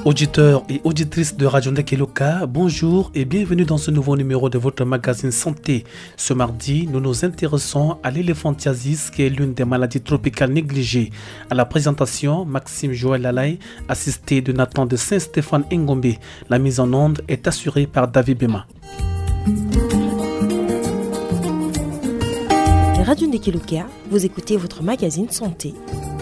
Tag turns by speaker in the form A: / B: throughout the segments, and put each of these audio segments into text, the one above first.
A: Auditeurs et auditrices de Radio Ndekeloka, bonjour et bienvenue dans ce nouveau numéro de votre magazine Santé. Ce mardi, nous nous intéressons à l'éléphantiasis qui est l'une des maladies tropicales négligées. À la présentation, Maxime Joël Lalaye, assisté de Nathan de Saint-Stéphane Ngombe. La mise en onde est assurée par David Bema.
B: Radio Ndekeloka, vous écoutez votre magazine Santé.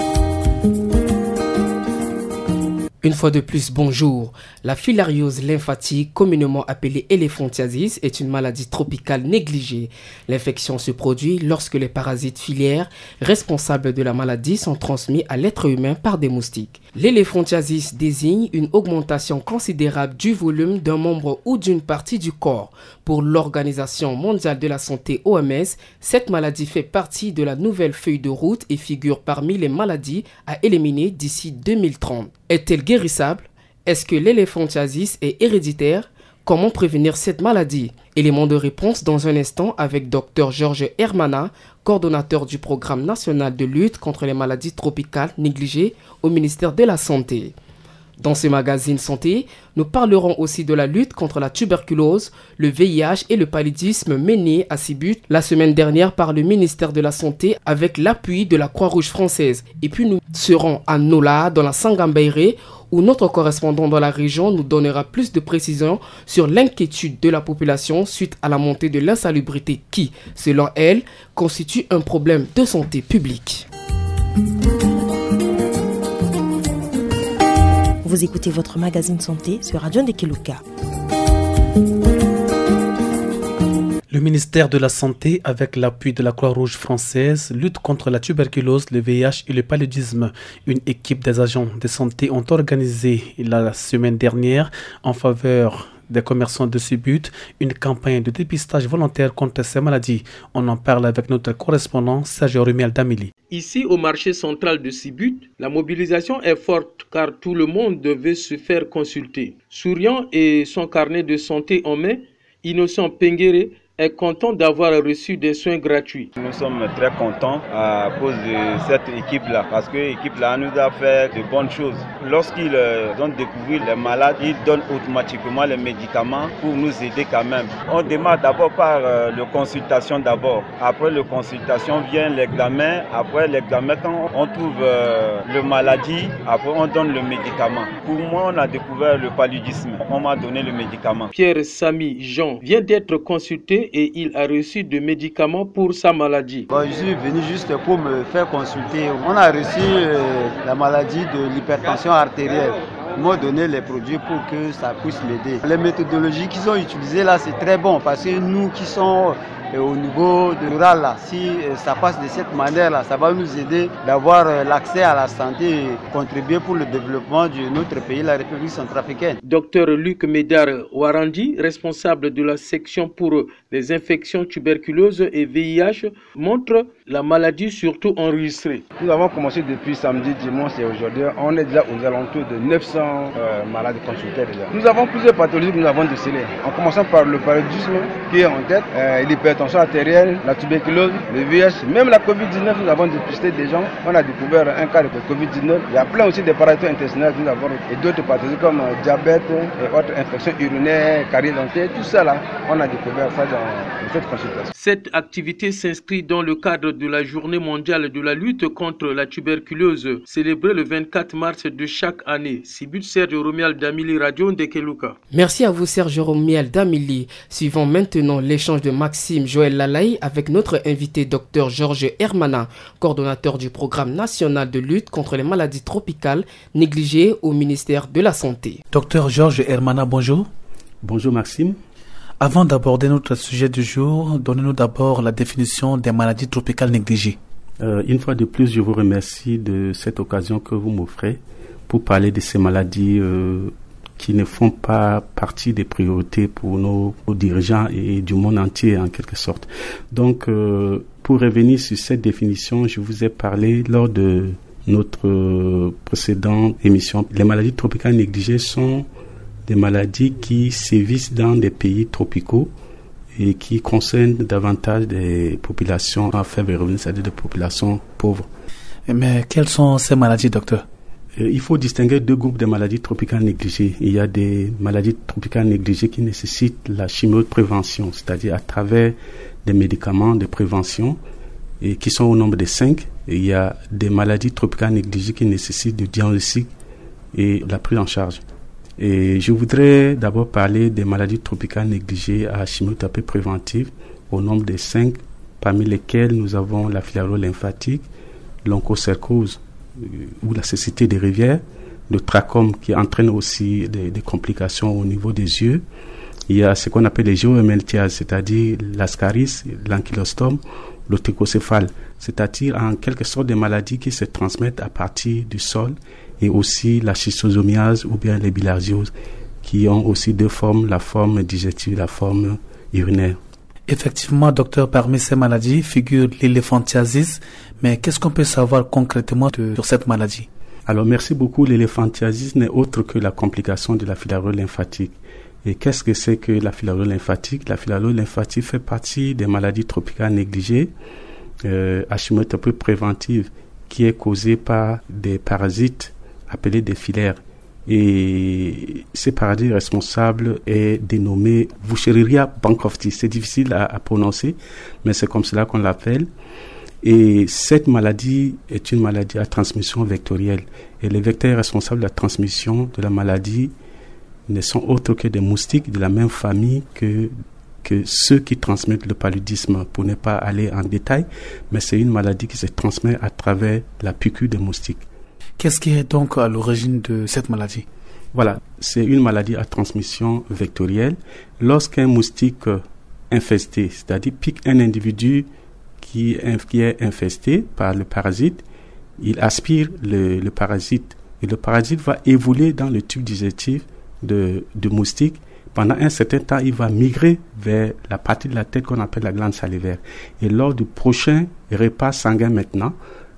C: Une fois de plus, bonjour. La filariose lymphatique, communément appelée éléphantiasis, est une maladie tropicale négligée. L'infection se produit lorsque les parasites filiaires responsables de la maladie sont transmis à l'être humain par des moustiques. L'éléphantiasis désigne une augmentation considérable du volume d'un membre ou d'une partie du corps. Pour l'Organisation mondiale de la santé OMS, cette maladie fait partie de la nouvelle feuille de route et figure parmi les maladies à éliminer d'ici 2030. Est-elle guérissable? Est-ce que l'éléphantiasis est héréditaire? Comment prévenir cette maladie? Élément de réponse dans un instant avec Dr Georges Hermana, coordonnateur du programme national de lutte contre les maladies tropicales négligées au ministère de la Santé. Dans ce magazine Santé, nous parlerons aussi de la lutte contre la tuberculose, le VIH et le paludisme mené à Sibut la semaine dernière par le ministère de la Santé avec l'appui de la Croix-Rouge française. Et puis nous serons à Nola, dans la Sangambaïré, où notre correspondant dans la région nous donnera plus de précisions sur l'inquiétude de la population suite à la montée de l'insalubrité qui, selon elle, constitue un problème de santé publique.
B: Vous écoutez votre magazine Santé sur Radio Ndekeloka.
A: Le ministère de la Santé, avec l'appui de la Croix-Rouge française, lutte contre la tuberculose, le VIH et le paludisme. Une équipe des agents de santé ont organisé la semaine dernière en faveur des commerçants de Sibut une campagne de dépistage volontaire contre ces maladies. On en parle avec notre correspondant Serge Rumiel Damili.
D: Ici, au marché central de Sibut, la mobilisation est forte car tout le monde devait se faire consulter. Souriant et son carnet de santé en main, Innocent Penguere est content d'avoir reçu des soins gratuits.
E: Nous sommes très contents à cause de cette équipe-là, parce que l'équipe-là nous a fait de bonnes choses. Lorsqu'ils ont découvert les malades, ils donnent automatiquement les médicaments pour nous aider quand même. On démarre d'abord par la consultation d'abord. Après la consultation vient l'examen. Après l'examen, quand on trouve la maladie, après on donne le médicament. Pour moi, on a découvert le paludisme. On m'a donné le médicament.
D: Pierre Samy Jean vient d'être consulté et il a reçu des médicaments pour sa maladie.
F: Je suis venu juste pour me faire consulter. On a reçu la maladie de l'hypertension artérielle. Ils m'ont donné les produits pour que ça puisse m'aider. Les méthodologies qu'ils ont utilisées là, c'est très bon parce que nous qui sommes au niveau de rural, là, si ça passe de cette manière-là, ça va nous aider d'avoir l'accès à la santé et contribuer pour le développement de notre pays, la République centrafricaine.
D: Docteur Luc Médard Warandi, responsable de la section pour les infections tuberculeuses et VIH, montre la maladie surtout enregistrée.
G: Nous avons commencé depuis samedi, dimanche et aujourd'hui, on est déjà aux alentours de 900 malades consultés déjà. Nous avons plusieurs pathologies que nous avons décelées, en commençant par le paludisme qui est en tête, l'hypertension artérielle, la tuberculose, le VIH, même la COVID-19, nous avons dépisté des gens, on a découvert un cas de COVID-19. Il y a plein aussi de parasites intestinales que nous avons et d'autres pathologies comme diabète et autres infections urinaires, caries dentaires, tout ça là, on a découvert ça dans cette consultation.
D: Cette activité s'inscrit dans le cadre de la Journée mondiale de la lutte contre la tuberculose, célébrée le 24 mars de chaque année. Sibut Serge Rumiel Damili, Radio Ndekeloka.
C: Merci à vous Serge Rumiel Damili. Suivons maintenant l'échange de Maxime Joël Lalaye avec notre invité Dr Georges Hermana, coordonnateur du programme national de lutte contre les maladies tropicales négligées au ministère de la Santé.
A: Dr Georges Hermana, bonjour.
H: Bonjour Maxime.
A: Avant d'aborder notre sujet du jour, donnez-nous d'abord la définition des maladies tropicales négligées.
H: Une fois de plus, je vous remercie de cette occasion que vous m'offrez pour parler de ces maladies qui ne font pas partie des priorités pour nos dirigeants et du monde entier en quelque sorte. Donc, pour revenir sur cette définition, je vous ai parlé lors de notre précédente émission. Les maladies tropicales négligées sont des maladies qui sévissent dans des pays tropicaux et qui concernent davantage des populations à faible revenu, c'est-à-dire des populations pauvres.
A: Mais quelles sont ces maladies, docteur ?
H: Il faut distinguer deux groupes de maladies tropicales négligées. Il y a des maladies tropicales négligées qui nécessitent la chimioprévention, c'est-à-dire à travers des médicaments de prévention, et qui sont au nombre de 5. Et il y a des maladies tropicales négligées qui nécessitent du diagnostic et la prise en charge. Et je voudrais d'abord parler des maladies tropicales négligées à chimiothérapie préventive au nombre de 5, parmi lesquelles nous avons la filariose lymphatique, l'onchocercose ou la cécité des rivières, le trachome qui entraîne aussi des complications au niveau des yeux. Il y a ce qu'on appelle les géohémaltiases, c'est-à-dire l'ascaris, l'ankylostome, l'oticocéphale, c'est-à-dire en quelque sorte des maladies qui se transmettent à partir du sol, et aussi la schistosomiase ou bien les bilharzioses qui ont aussi deux formes, la forme digestive et la forme urinaire.
A: Effectivement, docteur, parmi ces maladies figure l'éléphantiasis, mais qu'est-ce qu'on peut savoir concrètement sur cette maladie?
H: Alors merci beaucoup. L'éléphantiasis n'est autre que la complication de la filariose lymphatique. Et qu'est-ce que c'est que la filariose lymphatique? La filariose lymphatique fait partie des maladies tropicales négligées à chimiothérapie préventive qui est causée par des parasites appelés des filaires. Et ce parasite responsable est dénommé Wuchereria bancrofti. C'est difficile à prononcer, mais c'est comme cela qu'on l'appelle. Et cette maladie est une maladie à transmission vectorielle. Et les vecteurs responsables de la transmission de la maladie ne sont autres que des moustiques de la même famille que ceux qui transmettent le paludisme, pour ne pas aller en détail, mais c'est une maladie qui se transmet à travers la piqûre des moustiques.
A: Qu'est-ce qui est donc à l'origine de cette maladie?
H: Voilà, c'est une maladie à transmission vectorielle. Lorsqu'un moustique infesté, c'est-à-dire pique un individu qui est infesté par le parasite, il aspire le parasite et le parasite va évoluer dans le tube digestif de moustique. Pendant un certain temps, il va migrer vers la partie de la tête qu'on appelle la glande salivaire. Et lors du prochain repas sanguin maintenant,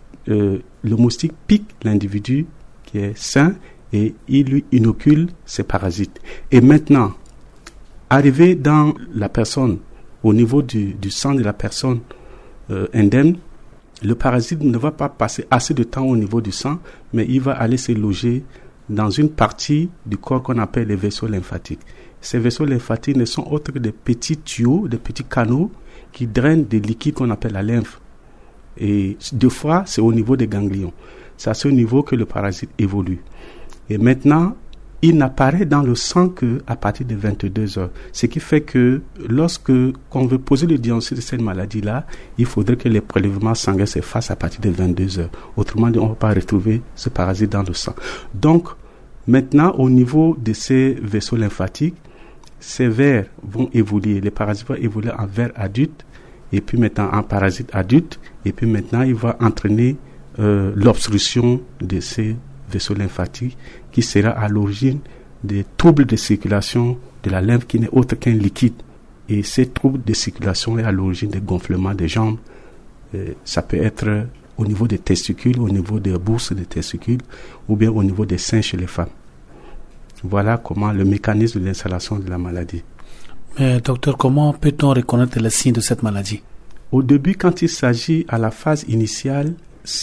H: le moustique pique l'individu qui est sain et il lui inocule ses parasites. Et maintenant, arrivé dans la personne, au niveau du sang de la personne indemne, le parasite ne va pas passer assez de temps au niveau du sang, mais il va aller se loger dans une partie du corps qu'on appelle les vaisseaux lymphatiques. Ces vaisseaux lymphatiques ne sont autres que des petits tuyaux, des petits canaux qui drainent des liquides qu'on appelle la lymphe. Et deux fois, c'est au niveau des ganglions. C'est à ce niveau que le parasite évolue. Et maintenant, il n'apparaît dans le sang qu'à partir de 22 heures. Ce qui fait que lorsque on veut poser le diagnostic de cette maladie-là, il faudrait que les prélèvements sanguins se fassent à partir de 22 heures. Autrement dit, on ne va pas retrouver ce parasite dans le sang. Donc, maintenant, au niveau de ces vaisseaux lymphatiques, ces vers vont évoluer. Les parasites vont évoluer en vers adultes, et puis maintenant en parasite adulte, et puis maintenant il va entraîner l'obstruction de ces vaisseaux lymphatiques qui sera à l'origine des troubles de circulation de la lymphe qui n'est autre qu'un liquide. Et ces troubles de circulation est à l'origine des gonflements des jambes. Ça peut être au niveau des testicules, au niveau des bourses des testicules, ou bien au niveau des seins chez les femmes. Voilà comment le mécanisme de l'installation de la maladie.
A: Mais docteur, comment peut-on reconnaître les signes de cette maladie?
H: Au début, quand il s'agit à la phase initiale,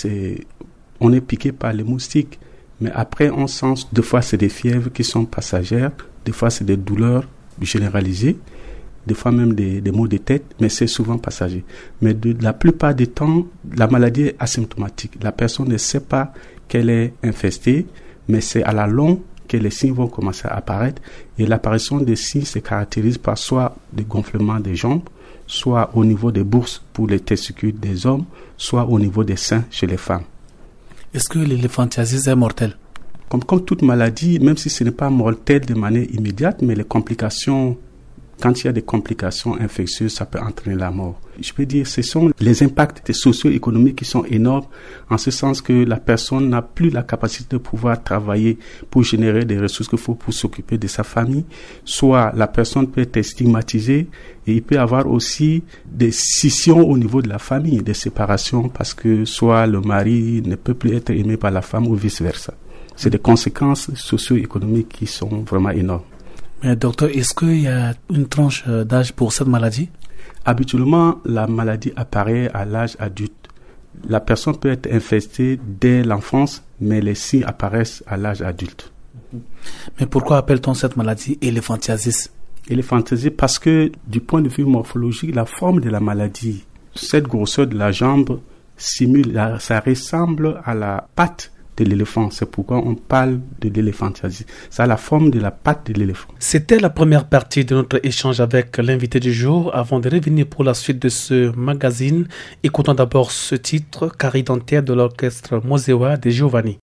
H: on est piqué par les moustiques. Mais après, on sent, des fois c'est des fièvres qui sont passagères, des fois c'est des douleurs généralisées, des fois même des maux de tête, mais c'est souvent passager. Mais la plupart du temps, la maladie est asymptomatique. La personne ne sait pas qu'elle est infestée, mais c'est à la longue que les signes vont commencer à apparaître. Et l'apparition des signes se caractérise par soit des gonflements des jambes, soit au niveau des bourses pour les testicules des hommes, soit au niveau des seins chez les femmes.
A: Est-ce que l'éléphantiasis est mortel?
H: Comme toute maladie, même si ce n'est pas mortel de manière immédiate, mais les complications, quand il y a des complications infectieuses, ça peut entraîner la mort. Je peux dire, ce sont les impacts socio-économiques qui sont énormes, en ce sens que la personne n'a plus la capacité de pouvoir travailler pour générer des ressources qu'il faut pour s'occuper de sa famille. Soit la personne peut être stigmatisée et il peut y avoir aussi des scissions au niveau de la famille, des séparations, parce que soit le mari ne peut plus être aimé par la femme ou vice-versa. C'est des conséquences socio-économiques qui sont vraiment énormes.
A: Mais docteur, est-ce qu'il y a une tranche d'âge pour cette maladie?
H: Habituellement, la maladie apparaît à l'âge adulte. la personne peut être infestée dès l'enfance, mais les signes apparaissent à l'âge adulte.
A: Mais pourquoi appelle-t-on cette maladie éléphantiasis?
H: Éléphantiasis parce que du point de vue morphologique, la forme de la maladie, cette grosseur de la jambe simule, ça ressemble à la patte de l'éléphant. C'est pourquoi on parle de l'éléphantiasis. Ça a la forme de la patte de l'éléphant.
A: C'était la première partie de notre échange avec l'invité du jour. Avant de revenir pour la suite de ce magazine, écoutons d'abord ce titre, Carré dentaire de l'orchestre Mosewa de Giovanni.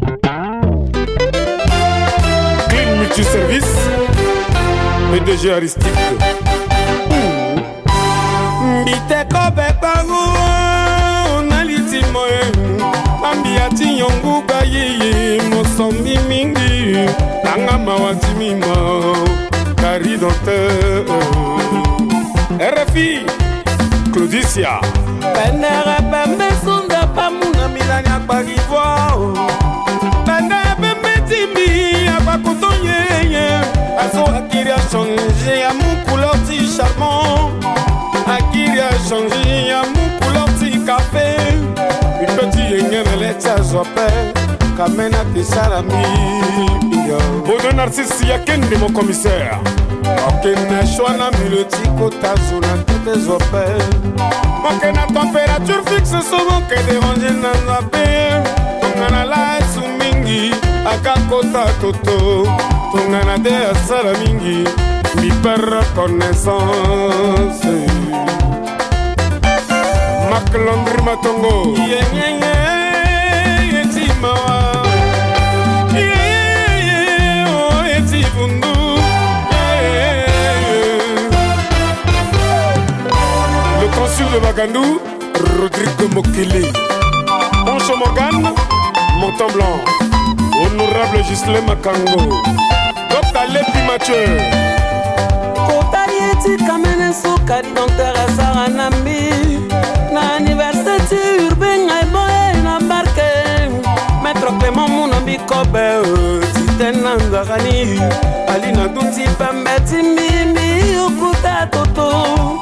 I: Clean Multiservice, PDG Aristide. Ambiati yongu bayi mosombi mingi nanga mawati mima Carré dentaire RFI Claudicia Benere bembe sunda pamuna milani akbagivwa Benere bembe timbi abakotonye Azo akiri a changé à mon couleur ti charmant Akiri a changé à mon couleur ti café Une petite yéngène à Zopé, Kamena de Salami. Bodo Narcisse Yaken de mon commissaire. Okena Chouana Milotiko Tazuna de Zopé. Okena température fixe souvent que déranger dans la paix. Tongana la Sumingi, Akakota Toto. Tongana de Salamingi, mi per reconnaissance. Maclandri Matongo. Le consul de Bagandou, Rodrigo Mokele. Poncho Morgan, Montant-Blanc. Honorable Gisley Makango. Dr. Lepi Mathieu.
J: Kotarieti kamene so Carré dentaire Saranambi. Na anniversaire urbain ay boy na barke. Maître Clément Mounambi Kobe. Titenanga gani. Alina duti pembe timbi okuta toto.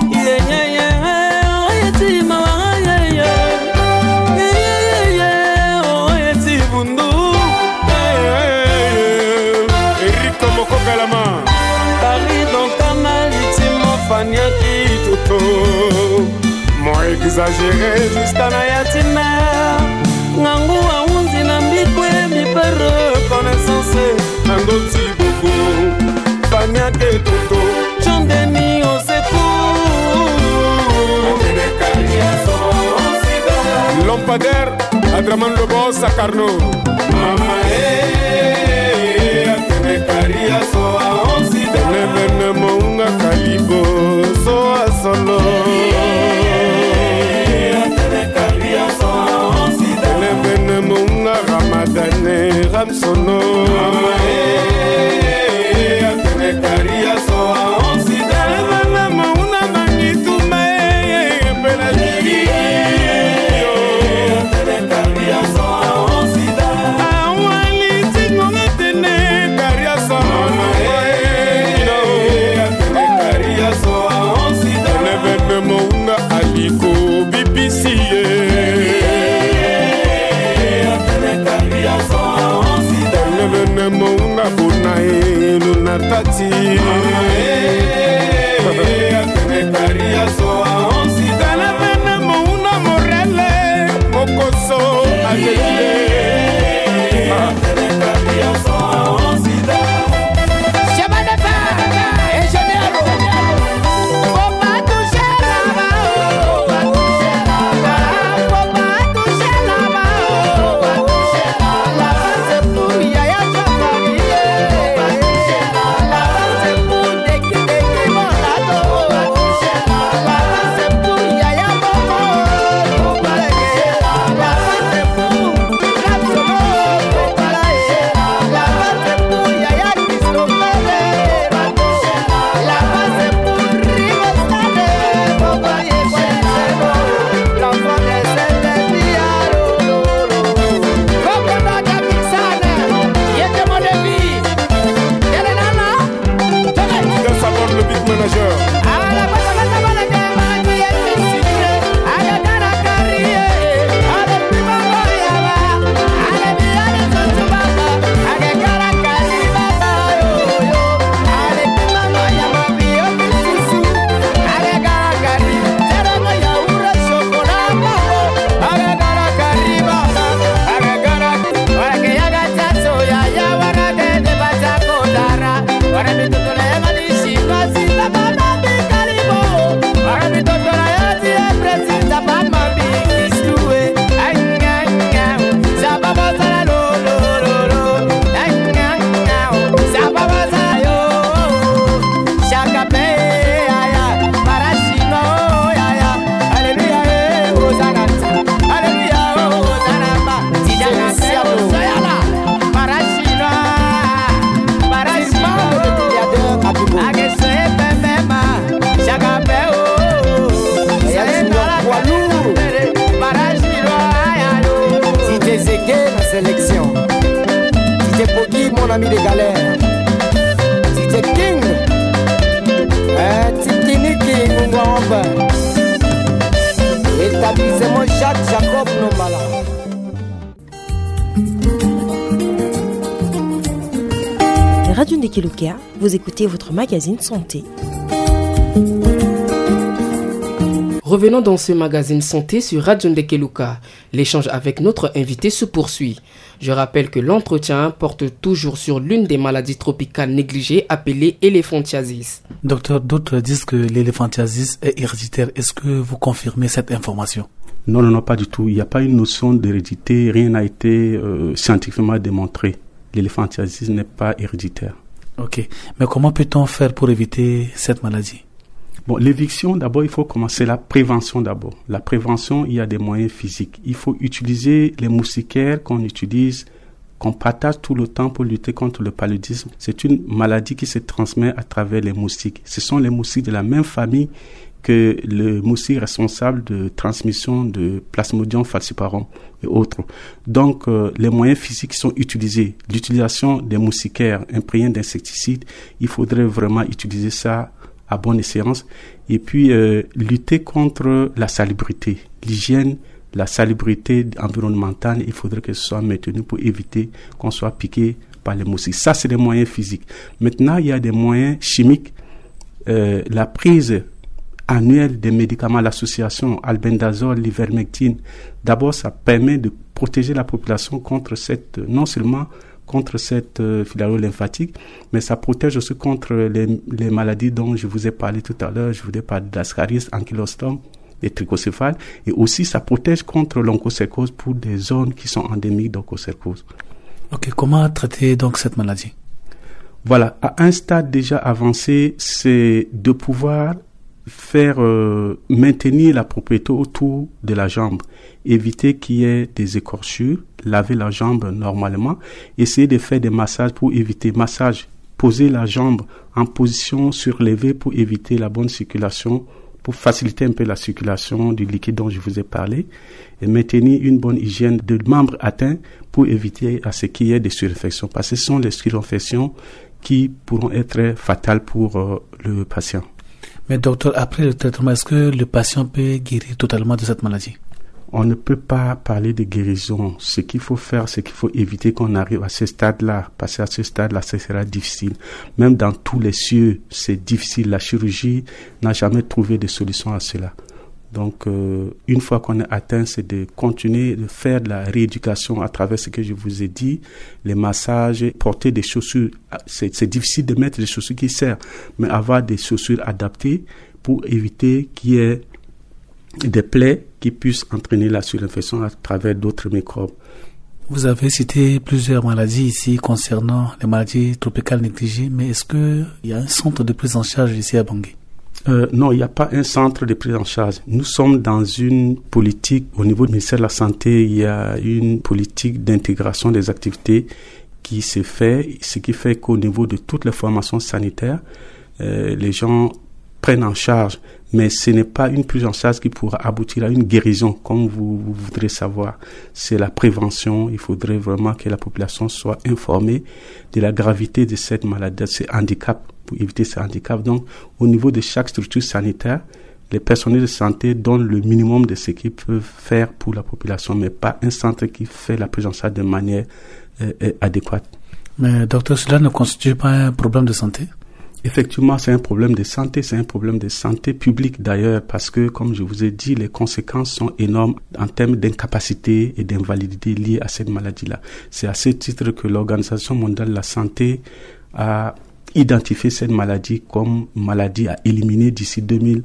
J: Carré dentaire maritimo faniaki toto. Moi exagéré jusqu'à Nayatina. Nangu aunzi na mbikwe mi per reconnaissance. Nandoti boko faniaki toto. Chandeni au secours.
I: Lampadaire, Adraman le boss à Carnot. Mama Atene Caria so a onsi da Nevene Mounga Kalibo so a solo. Atene Caria so a onsi da Nevene Mounga Ramadane Ramsono. Mama Atene Caria so a onsi da Nevene Mounga Manitume Bela Jiri. Aliko BBC Nevene Mounga Bonae Luna Tati Atene Caria so a onsi Nevene Mounga Morele Mokoso Adele Atene Caria so a onsi
K: ami des galères. DJ King, Titini King, Mungwamba. Établissement Jacques Jacob Nombala.
B: Radio Ndekeluka, vous écoutez votre magazine Santé.
C: Revenons dans ce magazine Santé sur Radio Ndekeluka. L'échange avec notre invité se poursuit. Je rappelle que l'entretien porte toujours sur l'une des maladies tropicales négligées appelée éléphantiasis.
A: Docteur, d'autres disent que l'éléphantiasis est héréditaire. Est-ce que vous confirmez cette information?
H: Non, pas du tout. Il n'y a pas une notion d'hérédité. Rien n'a été scientifiquement démontré. L'éléphantiasis n'est pas héréditaire.
A: Ok. Mais comment peut-on faire pour éviter cette maladie?
H: Bon, l'éviction, d'abord, il faut commencer la prévention d'abord. La prévention, il y a des moyens physiques. Il faut utiliser les moustiquaires qu'on utilise, qu'on partage tout le temps pour lutter contre le paludisme. C'est une maladie qui se transmet à travers les moustiques. Ce sont les moustiques de la même famille que le moustique responsable de transmission de Plasmodium falciparum et autres. Donc, les moyens physiques qui sont utilisés, l'utilisation des moustiquaires imprégnés d'insecticides, il faudrait vraiment utiliser ça à bonne escient, et puis lutter contre la salubrité, l'hygiène, la salubrité environnementale, il faudrait que ce soit maintenu pour éviter qu'on soit piqué par les moustiques. Ça, c'est des moyens physiques. Maintenant, il y a des moyens chimiques. La prise annuelle des médicaments, l'association albendazole, l'ivermectine, d'abord, ça permet de protéger la population contre non seulement contre cette filariose lymphatique, mais ça protège aussi contre les maladies dont je vous ai parlé tout à l'heure. Je vous ai parlé d'Ascaris, ankylostom et trichocéphale, et aussi ça protège contre l'onchocercose pour des zones qui sont endémiques d'onchocercose.
A: Ok, comment traiter donc cette maladie?
H: Voilà, à un stade déjà avancé, c'est de pouvoir faire maintenir la propriété autour de la jambe, éviter qu'il y ait des écorchures, laver la jambe normalement, essayer de faire des massages pour éviter poser la jambe en position surélevée pour éviter la bonne circulation, pour faciliter un peu la circulation du liquide dont je vous ai parlé, et maintenir une bonne hygiène de membres atteints pour éviter à ce qu'il y ait des surinfections, parce que ce sont les surinfections qui pourront être fatales pour le patient.
A: Mais docteur, après le traitement, est-ce que le patient peut guérir totalement de cette maladie?
H: On ne peut pas parler de guérison. Ce qu'il faut faire, c'est qu'il faut éviter qu'on arrive à ce stade-là. Parce qu'à ce stade-là, ce sera difficile. Même dans tous les cieux, c'est difficile. La chirurgie n'a jamais trouvé de solution à cela. Donc, une fois qu'on est atteint, c'est de continuer de faire de la rééducation à travers ce que je vous ai dit, les massages, porter des chaussures. C'est difficile de mettre des chaussures qui servent, mais avoir des chaussures adaptées pour éviter qu'il y ait des plaies qui puissent entraîner la surinfection à travers d'autres microbes.
A: Vous avez cité plusieurs maladies ici concernant les maladies tropicales négligées, mais est-ce qu'il y a un centre de prise en charge ici à Bangui?
H: Non, il n'y a pas un centre de prise en charge. Nous sommes dans une politique, au niveau du ministère de la Santé, il y a une politique d'intégration des activités qui se fait, ce qui fait qu'au niveau de toutes les formations sanitaires, les gens prennent en charge, mais ce n'est pas une prise en charge qui pourra aboutir à une guérison, comme vous voudrez savoir. C'est la prévention. Il faudrait vraiment que la population soit informée de la gravité de cette maladie, de ce handicap, pour éviter ce handicap. Donc, au niveau de chaque structure sanitaire, les personnels de santé donnent le minimum de ce qu'ils peuvent faire pour la population, mais pas un centre qui fait la prise en charge de manière adéquate.
A: Mais docteur, cela ne constitue pas un problème de santé?
H: Effectivement, c'est un problème de santé, c'est un problème de santé publique d'ailleurs, parce que, comme je vous ai dit, les conséquences sont énormes en termes d'incapacité et d'invalidité liées à cette maladie-là. C'est à ce titre que l'Organisation mondiale de la santé a identifié cette maladie comme maladie à éliminer d'ici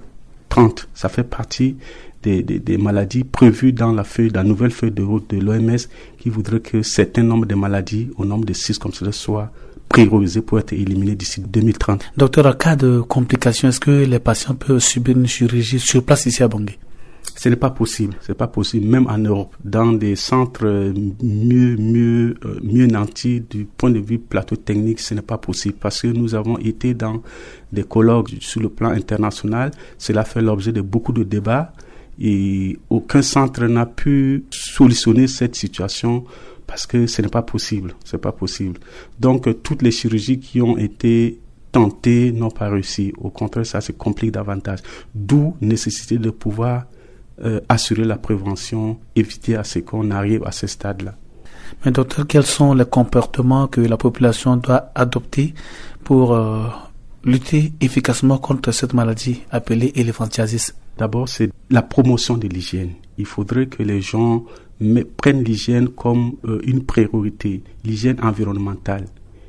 H: 2030. Ça fait partie des maladies prévues dans la nouvelle feuille de route de l'OMS qui voudrait que certains nombres de maladies, au nombre de 6 comme cela, soient priorisés pour être éliminés d'ici 2030.
A: Docteur, en cas de complications, est-ce que les patients peuvent subir une chirurgie sur place ici à Bangui?
H: Ce n'est pas possible. C'est pas possible. Même en Europe, dans des centres mieux nantis du point de vue plateau technique, ce n'est pas possible parce que nous avons été dans des colloques sur le plan international. Cela fait l'objet de beaucoup de débats et aucun centre n'a pu solutionner cette situation parce que ce n'est pas possible. Donc, toutes les chirurgies qui ont été tentées n'ont pas réussi. Au contraire, ça se complique davantage. D'où nécessité de pouvoir assurer la prévention, éviter à ce qu'on arrive à ce stade-là.
A: Mais docteur, quels sont les comportements que la population doit adopter pour lutter efficacement contre cette maladie appelée éléphantiasis?
H: D'abord, c'est la promotion de l'hygiène. Il faudrait que les gens prennent l'hygiène comme une priorité, l'hygiène environnementale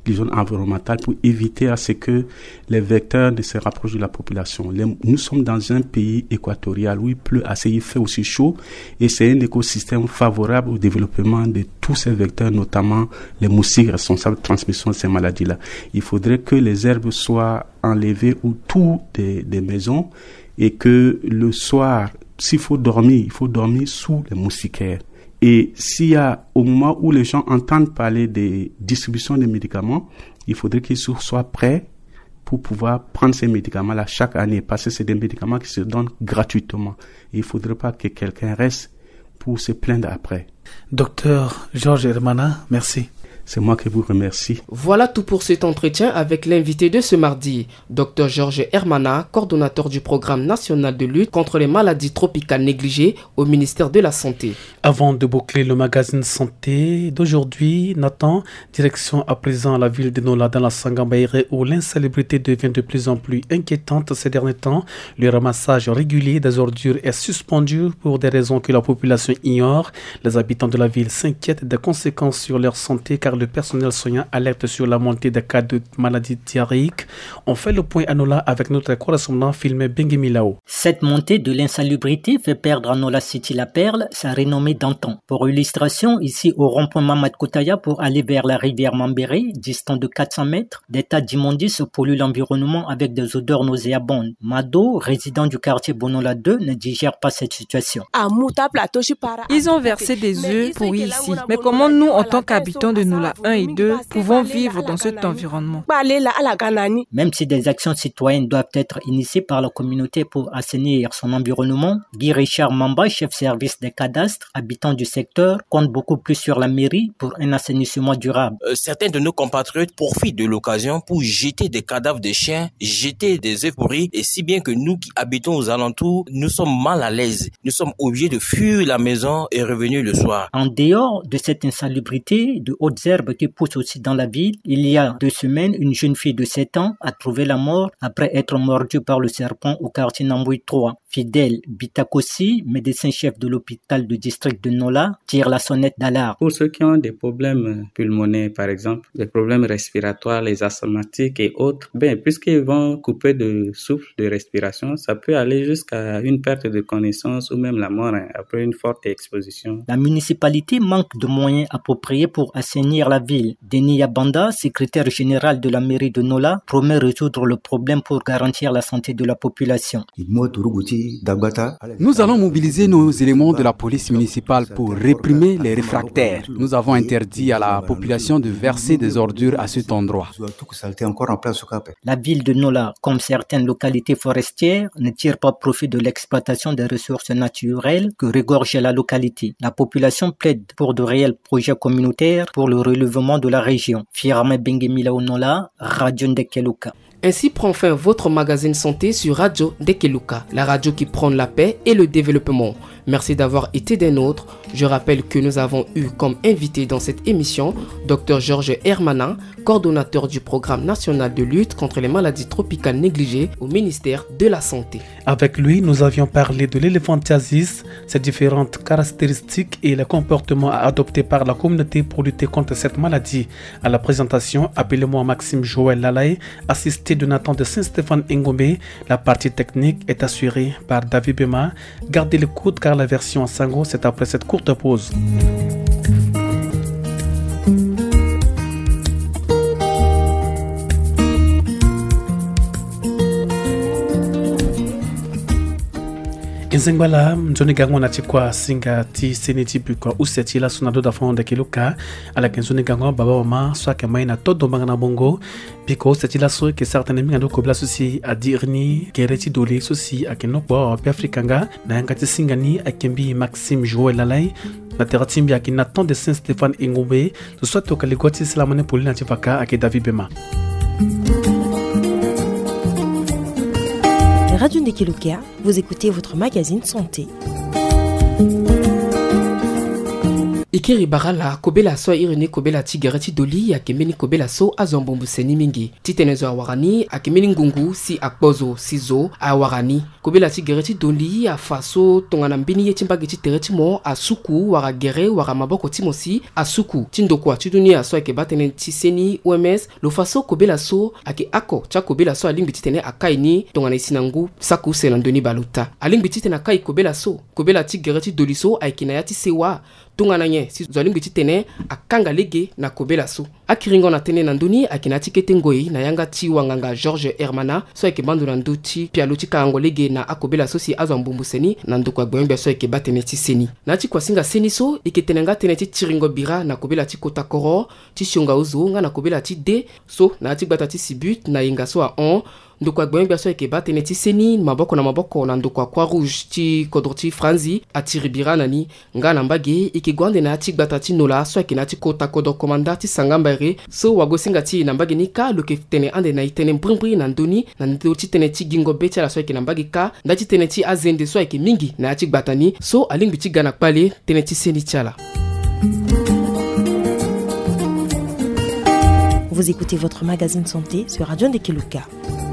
H: pour éviter à ce que les vecteurs ne se rapprochent de la population. Nous sommes dans un pays équatorial où il pleut assez, il fait aussi chaud et c'est un écosystème favorable au développement de tous ces vecteurs, notamment les moustiques responsables de transmission de ces maladies-là. Il faudrait que les herbes soient enlevées autour des maisons et que le soir, s'il faut dormir, il faut dormir sous les moustiquaires. Et s'il y a, au moment où les gens entendent parler des distributions de médicaments, il faudrait qu'ils soient prêts pour pouvoir prendre ces médicaments-là chaque année, parce que c'est des médicaments qui se donnent gratuitement. Et il ne faudrait pas que quelqu'un reste pour se plaindre après.
A: Docteur Georges Hermana, merci.
H: C'est moi qui vous remercie.
C: Voilà tout pour cet entretien avec l'invité de ce mardi, Dr Georges Hermana, coordonnateur du programme national de lutte contre les maladies tropicales négligées au ministère de la Santé.
A: Avant de boucler le magazine santé d'aujourd'hui, Nathan, direction à présent la ville de Nola dans la Sangambaïré où l'insalubrité devient de plus en plus inquiétante ces derniers temps. Le ramassage régulier des ordures est suspendu pour des raisons que la population ignore. Les habitants de la ville s'inquiètent des conséquences sur leur santé car le personnel soignant alerte sur la montée des cas de maladies diarrhéiques. On fait le point à Nola avec notre correspondant filmé Bengi Milao.
L: Cette montée de l'insalubrité fait perdre à Nola City la Perle, sa renommée d'antan. Pour illustration, ici au rond-point Mamad Koutaya pour aller vers la rivière Mambéré, distant de 400 mètres, des tas d'immondices polluent l'environnement avec des odeurs nauséabondes. Mado, résident du quartier Bonola 2, ne digère pas cette situation.
M: Ils ont versé des œufs pourris ici. Mais comment nous, en tant qu'habitants de Nola 1 et 2, pouvons vivre dans cet environnement?
L: Même si des actions citoyennes doivent être initiées par la communauté pour assainir son environnement, Guy Richard Mamba, chef service des cadastres, habitant du secteur, compte beaucoup plus sur la mairie pour un assainissement durable.
N: Certains de nos compatriotes profitent de l'occasion pour jeter des cadavres de chiens, jeter des œufs pourris, et si bien que nous qui habitons aux alentours, nous sommes mal à l'aise. Nous sommes obligés de fuir la maison et revenir le soir.
L: En dehors de cette insalubrité, de hautes herbes qui poussent aussi dans la ville, il y a 2 semaines, une jeune fille de 7 ans a trouvé la mort après être mordue par le serpent au quartier Nambouy 3. Fidèle Bitakossi, médecin-chef de l'hôpital du district de Nola, tire la sonnette d'alarme.
O: Pour ceux qui ont des problèmes pulmonaires, par exemple, des problèmes respiratoires, les asthmatiques et autres, puisqu'ils vont couper de souffle, de respiration, ça peut aller jusqu'à une perte de connaissance ou même la mort après une forte exposition.
L: La municipalité manque de moyens appropriés pour assainir la ville. Denis Yabanda, secrétaire général de la mairie de Nola, promet résoudre le problème pour garantir la santé de la population.
P: Nous allons mobiliser nos éléments de la police municipale pour réprimer les réfractaires. Nous avons interdit à la population de verser des ordures à cet endroit.
L: La ville de Nola, comme certaines localités forestières, ne tire pas profit de l'exploitation des ressources naturelles que regorge la localité. La population plaide pour de réels projets communautaires pour le relèvement de la région. Firame Bengemila Nola, Radio Ndekeluka.
C: Ainsi prend fin votre magazine santé sur Radio Ndekeluka, la radio qui prône la paix et le développement. Merci d'avoir été des nôtres. Je rappelle que nous avons eu comme invité dans cette émission Dr Georges Hermana, coordonnateur du programme national de lutte contre les maladies tropicales négligées au ministère de la Santé.
A: Avec lui, nous avions parlé de l'éléphantiasis, ses différentes caractéristiques et les comportements à adopter par la communauté pour lutter contre cette maladie. À la présentation, appelez-moi Maxime Joël Lalaye, assisté de Nathan de Saint-Stéphane Ngombe. La partie technique est assurée par David Bema. Gardez l'écoute car la version en sango, c'est après cette courte pause. Nzengbala mjoni gango na chikwa singa ti seniti bukwa useti la sunado da fonde kiluka ala kenzoni gango baba mama soit que maina todo bangana bongo biko useti la so que certains minga do kobla sosi a dirni kereti doli sosi a kenokwa pe afrikanga na ngati singani akembi Maxime Joël Lalaye na teratimbi aki Nathan de Saint-Stéphane Ingombe to soit to kaligoti Salamone Pauline Chipaka aki David Bema.
B: Radio Ndekelukea, vous écoutez votre magazine santé.
C: Ikiri barala kobela so irene kobela tigarati doli akemeni kobela so azombombu seni mingi titenezo awarani akemeni ngungu si akbozo sizo awarani kobela tigarati doli afaso tongana mbini yechimbagi titereti mo asuku wara gere wara maboko timosi asuku tindokwa tidunia so akebatene tiseni OMS lo faso kobela so ake ako cha kobela so alimbi titene akaini tongana isinangu saku selandoni baluta alimbi titene akai kobela so kobela tigarati doli so aikinayati sewa tungana nye si zolimbi titene akanga lege na kobela so akiringo na tene na nduni akinati ketengoi na yanga ti wanganga George Hermana so eke bandu na nduti pialuti kango lege na akobela so si azo mbumbuseni na ndukwa gwembe so eke batene ti seni na ti kwasinga seni so iketenenga tene ti tiringo bira na kobela ti kota koro ti shonga uzo nga na kobela ti de so na ti gbata ti sibut na inga so a on ndukwa gwembe so eke batene ti seni maboko na maboko na ndukwa kwa rouge ti kodroti franzi atiri bira nani nga na mbage ike gwande na ti gbata ti nola so eke na ti kota kodo komanda ti sangambare so wagosinga ti na mbage ni ka loke tene ande na itene mbringbri na ndoni na ndo ti tene ti gingo betia la so eke na mbage ka nda ti tene ti azende so eke mingi na ti gbata ni so alingbi ti gana kpale tene ti seni tiala.
B: Vous écoutez votre magazine santé sur Radio Ndekelukea.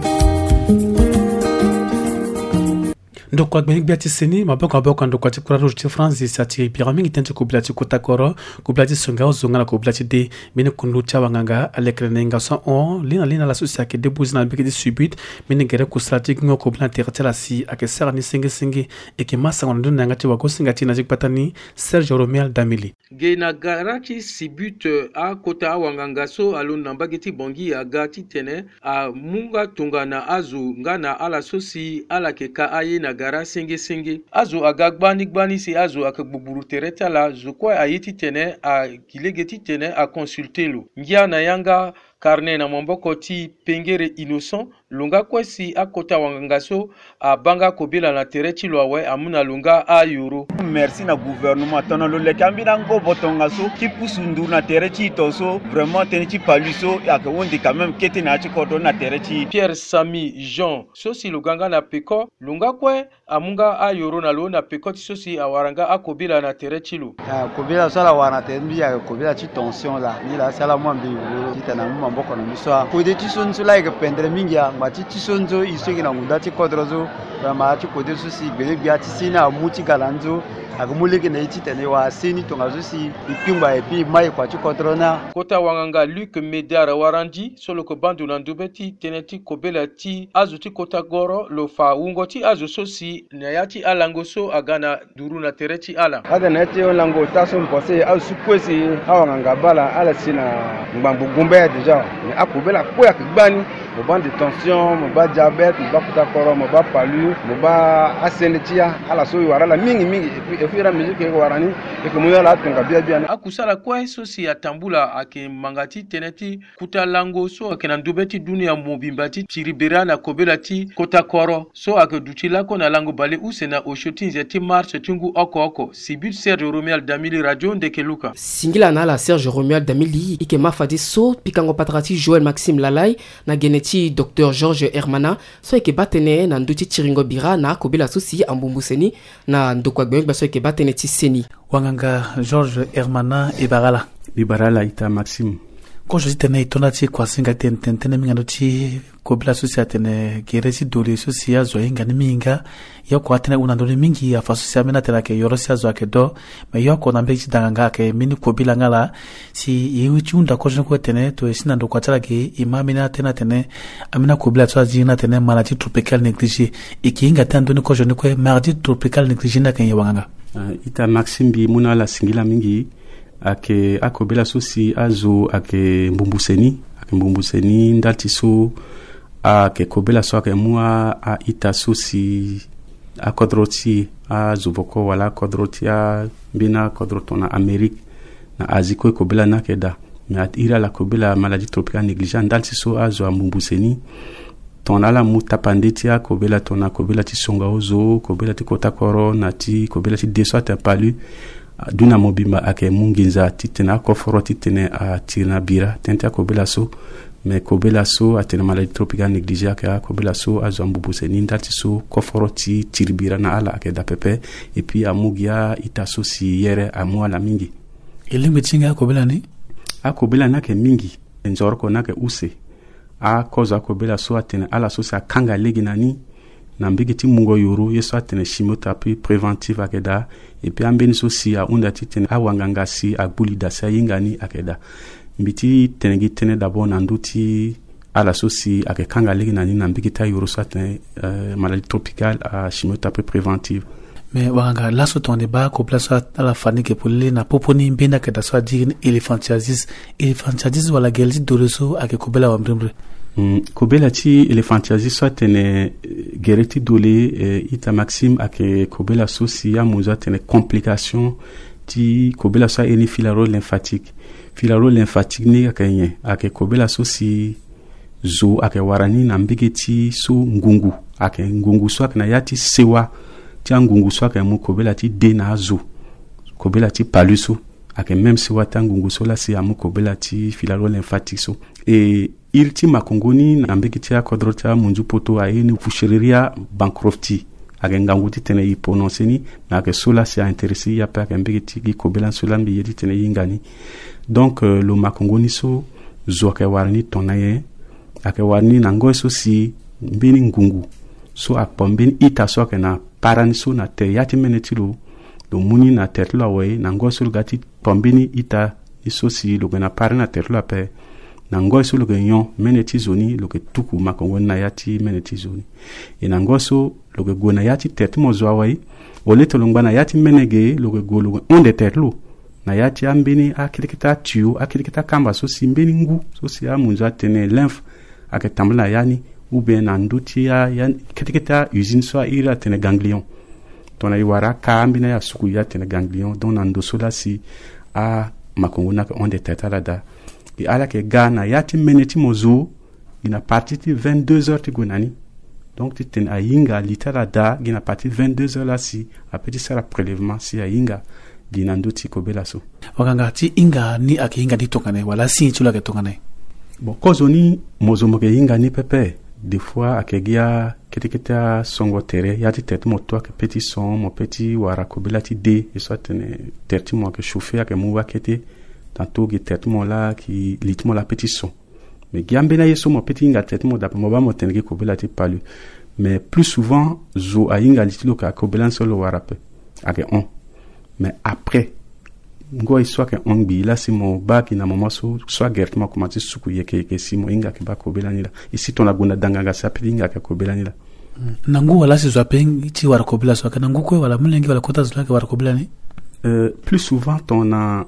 A: Ndokwa gbenik biati seni maboko aboko ndokwa ti kura rouge ti France sati pyramide tente kubla ti kotakoro kubla ti songa zonga na kubla ti de mine kundu cha wanganga alekre nga so on lina la socia ke debuzi na biki subit mine gere kusati ngo kubla tertela si ake sara ni singi e ke masa ngondo nanga ti wako singa ti na jikpatani Serge Romial Damili
D: gena garati sibut a kota wanganga so alunda mbagiti bongi aga ti tene a munga tunga na azu ngana ala sosi ala ke ka aye na gara singi azu aga gbani si azu akagbuburu tereta la zukwa ayiti tene a kilegeti tene a consulter lo ngia na yanga carnet na mamboko ti pengere innocent lunga kwesi akota wangangaso a banga kobila na tereti lo awe amuna lunga a euro.
E: Merci na gouvernement tono lo le kambina ngo botongaso ki pusundu na tereti toso vraiment teneti paluso ya ka wondi quand même kete na ti kodo na tereti.
D: Pierre Sami Jean sosi luganga na peko lunga kwe amunga a euro na lo na peko ti sosi awaranga akobila na tereti lo.
F: Kobila sala wana tembi ya kobila ti tension la ni la sala mwambi ti tana mboko na miso ko de ti sonzo la ke pendre mingia mati ti sonzo iso na ngunda ti kodrozo ba ma ti ko de so si gbele bia ti sina muti galanzo akumuleke na iti tene wa seni tonga zo si ipimba epi mai kwa ti kodrona
D: kota wanganga Luc Medara warandi solo ko bandu na ndubeti teneti kobela ti azu ti kota goro lo fa ungo ti azu so si na yati alango so agana duru na tereti ala
G: ada na ti olango taso mpose azu kwesi awanganga bala ala sina ngbambu gumbe deja ni akobela ko ya kgbani mo ban de tension mo ba diabète mo ba kota koro mo ba palu mo ba asenetia ala so wara la mingi et puis la musique ko warani e ko mo yala tunga bia
D: akusala kwa so si atambula ake mangati teneti kuta lango so ake na ndubeti dunia mobimbati tiribera na kobela ti kota koro so ake dutila ko na lango bale usena o shooting ti marche tungu oko sibut Serge Romial Damili Radio Ndekelukea
C: singila na la Serge Romial Damili ike mafadi so pikango patrati Joël Maxime Lalai na geneti Dr George Hermana so ike batene na nduti tiringo bira na kobela susi ambumbuseni na ndokwa gbengba so ike batene ti seni
A: wanganga George Hermana
H: Ibarala ita Maxime
A: ko je tene itona ti kwasinga tene minga ti kobela susi atene geresi dole susi ya zo inga ni minga yoko atene una ndole mingi ya faso amena tena ke yorosi azo ake do me yoko na mbeki danganga ke mini kobila ngala si yewi chunda ko jeno ko tene to esina ndo kwatala ke imamina tene amena kobila tso azina tene maladie tropicale négligée ikinga tandoni ko jeno ko maladie tropicale négligée na ken yawanga
H: ita Maxime bi muna la singila mingi ake akobela susi azo ake mbumbuseni ndati so ake kobela so ake mua a ita susi a kodroti a zuvoko wala kodroti a bina kodrotona Amérique na aziko kobela na keda mais ira la kobela maladie tropicale négligée ndati so azo a mbumbuseni tona la muta panditi a kobela ti songa ozo kobela ti kota koro na ti kobela ti deso ata palu duna mobimba ake munginza titena koforo titene a tirna bira tenta kobela so mais kobela so atena maladie tropicale négligée ake kobela so azambubu seni ndati so koforo ti tirbira na ala ake da pepe et puis amugia itaso si yere amua la mingi
A: elimbe chinga kobela ni
H: akobela nake mingi njorko nake use a koza akobela so atena ala so sa kanga legi nani na mbigi ti mungo yoro yeso atene chimiothérapie préventive akeda et puis ambeni so si a unda ti tene awanganga si agbuli da sa yingani akeda mbiti tenegi tene d'abord na nduti ala so si ake kanga legi nani na mbigi ta yoro so atene maladie tropicale à chimiothérapie préventive.
A: Mais wanga laso tonde ba ko place à la fani ke polile na poponi mbenda ke da so digin elephantiasis wala gelti doloso ake kobela wa mbrembre.
H: Kobela ti elephantiasis so tene gereti dole ita maxime ake kobela so si ya muzo tene complication ti kobela so eni filaro lymphatique ni ake kobela so si zo ake warani na mbege ti so ngungu so ake na yati sewa ti ngungu so ake mu kobela ti de na zo kobela ti paluso ake même sewa ta ngungu so la si amu kobela ti filaro lymphatique so et il ti makongoni na mbeki ti akodrota munju poto aeni fushiriria bankrofti ake ngangu ti tene prononcer ni na ke sola si a intéressé ya pa ke mbeki ti kobela sola mbi yedi tene yingani donc lo makongoni so zo ke warni tonaye ake warni na ngo so si mbini ngungu so akpombeni ita so ke na parani so na te yati meneti lo muni na terlo awe na ngo so gati pombeni ita iso si lo na parana terlo ape na ngo so lo nyon meneti zoni lo ke tuku makongo na yati meneti zoni e na ngo so lo ke gona yati terti mo zo awe ole to longba na yati menege lo ke golo onde terlo na yati ambeni akilikita tio akilikita kamba so si mbeni ngu so si amunzo atene lymphe ake tambla yani ou bien na nduti ya kitikita usine so ira tene ganglion tona iwara ka ambina ya suku ya tene ganglion don na ndo so la si a makongo na onde tetala da et ala ke gana yati meneti mozo ina parti ti 22h ti gonani donc ti ten ayinga litara da ina parti 22h la si a petit sara prélèvement si ayinga dina nduti kobela so
A: wakanga ti inga ni ake inga di tongane wala si chula ke tongane
H: bon kozo ni mozo mo ke inga ni pepe des fois akegia ketiketa songo tere yati tete mo to ke petit son mo petit wara kobela ti de et soit terti mo ke chauffer ke mo wakete tantôt qui traitement là qui litmo la petit son mais giambe na yeso mo petit nga traitement da mo ba mo tengi ko bela ti palu mais plus souvent zo ainga litlo ka ko belan solo warape ake on mais après ngo iswa ke on bi la si mo ba ki na mo so soit gertement comment ti suku yeke ke si mo inga ke ba ko belani la ici ton la gona danga ga sa petit nga ke ko belani la
A: nangu wala si zo apen ti war ko bela so ka nangu ko wala mulengi wala kota zo ke war ko belani
H: plus souvent ton a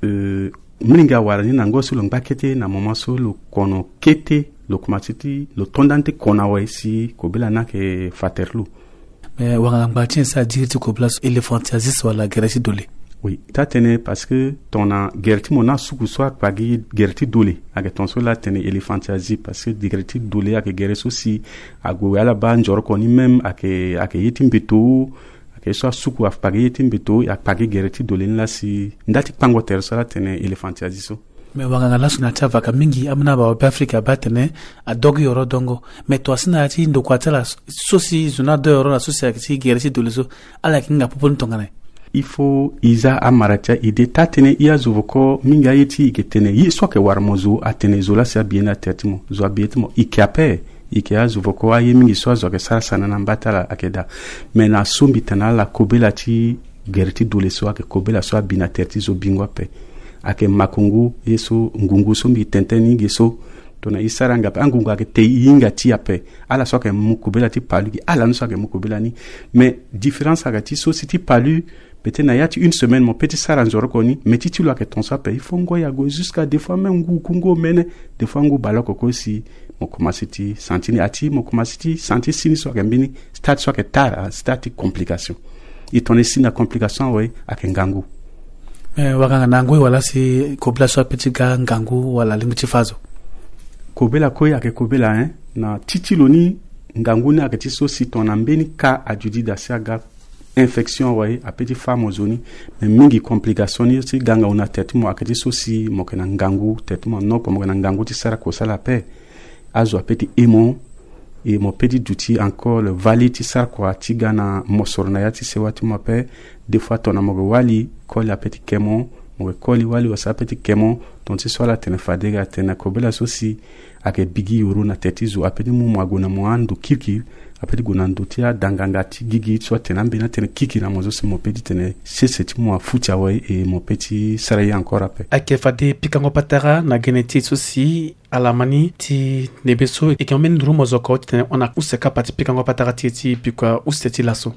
H: mlinga warani na ngoso lo ngakete na mama so lo kono kete lo kumatiti lo tondante kona waisi kobela na ke faterlu
A: wanga ngbatin sa dirti ko place elephantiasis wala gereti dole
H: oui tatene parce que tona gerti mona suku so pagi gerti dole ake ton so la tene elephantiasis parce que gerti dole ake gereso si ago ala ba njor ko ni même ake yetim beto ke so suku af pageti mbeto ya pagi gereti dolin la si ndati pango ter sala tene elephantiasis so
A: me wanga la suna tava ka mingi amna ba Afrika batene a dogi yoro dongo me to asina ati ndo kwatela so si zuna de yoro la so si gereti doliso ala kinga popon tongane
H: il faut isa amaracha ide tatene iya zuvoko minga yeti iketene yi so ke warmozo atene zola sa biena tetimo zo abietimo ikape ike azuvoko aye mingi so azoke sara sana na mbatala akeda mena sumbi tana la kobela ti gerti dole so ake kobela so abina terti zo bingwa pe ake makungu yeso ngungu sumbi tenteni geso tona isara ngap angungu ake te yinga ti ape ala so ake mu kobela ti palu ala no so ake mu kobela ni mais différence agati so si ti palu peut-être na yati une semaine mon petit sara nzoroko ni mais ti lo ake ton so pe il faut ngo ya go jusqu'à des fois même ngu kungo mene des fois ngu baloko ko si mo commenciti santini ati mo commenciti santi sini so gambini start so ke tara start complication et ton sina complication ouais ak ngangu
A: wakanga nangu wala si kobla so petit ga ngangu wala limiti fazo
H: kobela ko ya ke kobela na titilo ni ngangu ni ak ti so si ton ambeni ka ajudi da saga infection ouais a petit femme ozoni mais mingi complication ni si ganga una tête mo akati sosi mo kana ngangu tête mo no mo kana ngangu ti sara ko sala pe azo a petit emo et mon petit duty encore le vali ti sar ko ti gana mo sorna ya ti sewati mo pe des fois ton amogo wali ko la petit kemo mo ko li wali o sa petit kemo ton ti sola tena fadega tena ko bela sosi ake bigi yoro na tête zo a petit mo agona mo andu kiki apeti gunandu tia dangangati gigi tswa tena mbena tena kiki na mozo se mopeti tena seseti mo afucha wa e mopeti saraya encore ape
A: ake fade pikango patara na geneti sosi alamani ti nebeso e kamen duru mozoko tena ona useka pati pikango patara ti pikwa useti laso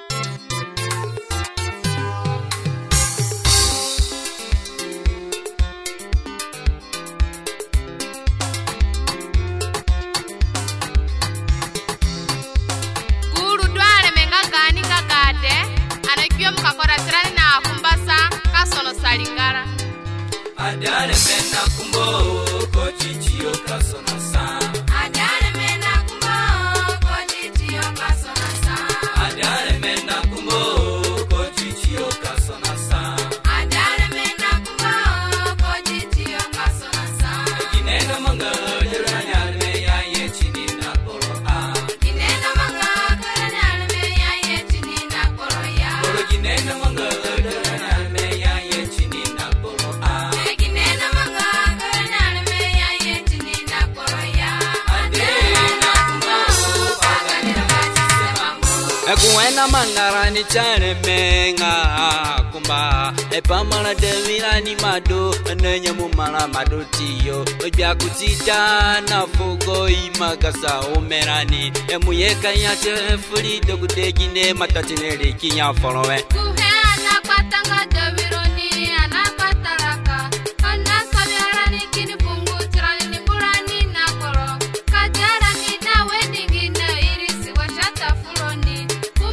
Q: Adare mena kumbo ko chichio kasona sa. Adare mena kumbo ko chichio kasona sa. Adare mena kumbo ko chichio kasona sa. Adare mena kumbo ko chichio kasona sa. Kinena manga duranya me ya ye chini na koro a. Kinena manga duranya me ya ye chini na koro ya. Koro kinena manga duranya me ya ye chini na koro a. Ekuena mangarani chane menga kumba epamala devirani mado nenya mumala madotiyo obya kutita na fugo imagasa omerani emuyeka yache fuli dokudegine matatineli kinya folowe kuhana kwatanga devironi anapataraka anasabiarani kini fungu tirani burani nakoro kajara ni nawe dingine irisi washata fuloni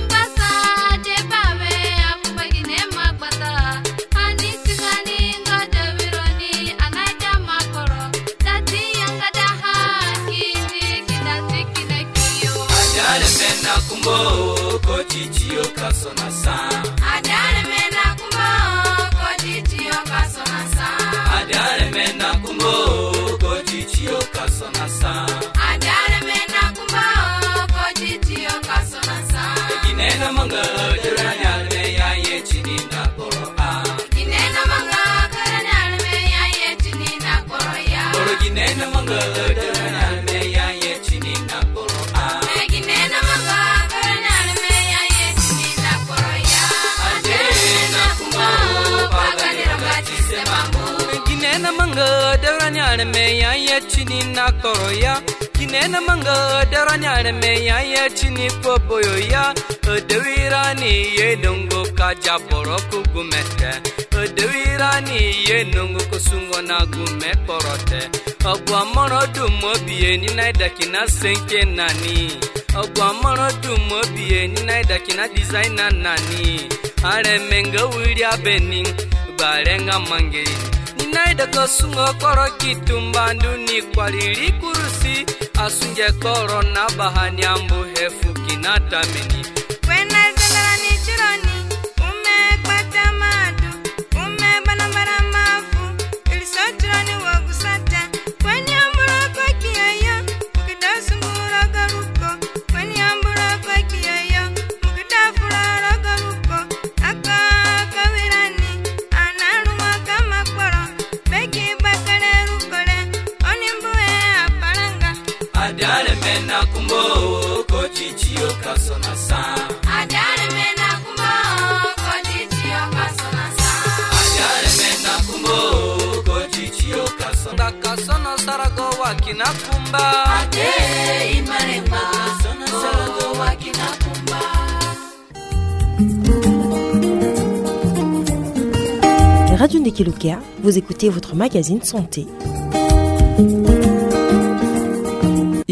Q: kumbo ko chichio kasona sa. Adare mena kumbo ko chichio kasona sa. Adare mena kumbo ko chichio kasona sa. Adare mena kumbo ko chichio kasona sa. Kinena manga duranya me ya ye chini na koro a. Kinena manga duranya me ya ye chini na koro ya. Koro kinena manga duranya me ya ye chini na koro a. Kinena manga Kinena manga daranyane me ya ye chini na koroya. Kinena manga daranyane me ya ye chini popoyo ya. Devirani ye nungu kaja boro kugumete. Devirani ye nungu kusungo na gume korote. Ogwa moro dumo biye ni naida kina senke nani. Ogwa moro dumo biye ni naida kina designer nani. Are menga wiria bening barenga mangeri. Naida kosungo koro kitumbandu ni kwalili kurusi asunje koro na bahani ambu hefu kinatameni wena zendara ni chironi ume kwata madu ume banambara mafu iliso chironi wagusata kwenye ambura kwa kiaya mukida sungura garuko kwenye ambura kwa kiaya mukida furara garuko aka kawirani anaruma kama koro Adare mena kumbo ko chichio kasona sa. Adare mena kumbo ko chichio kasona sa. Adare mena kumbo ko chichio kasona kasona sarago wakina kumba. Ade imarema kasona sarago wakina kumba.
B: Radio Ndekelukia, vous écoutez votre magazine santé.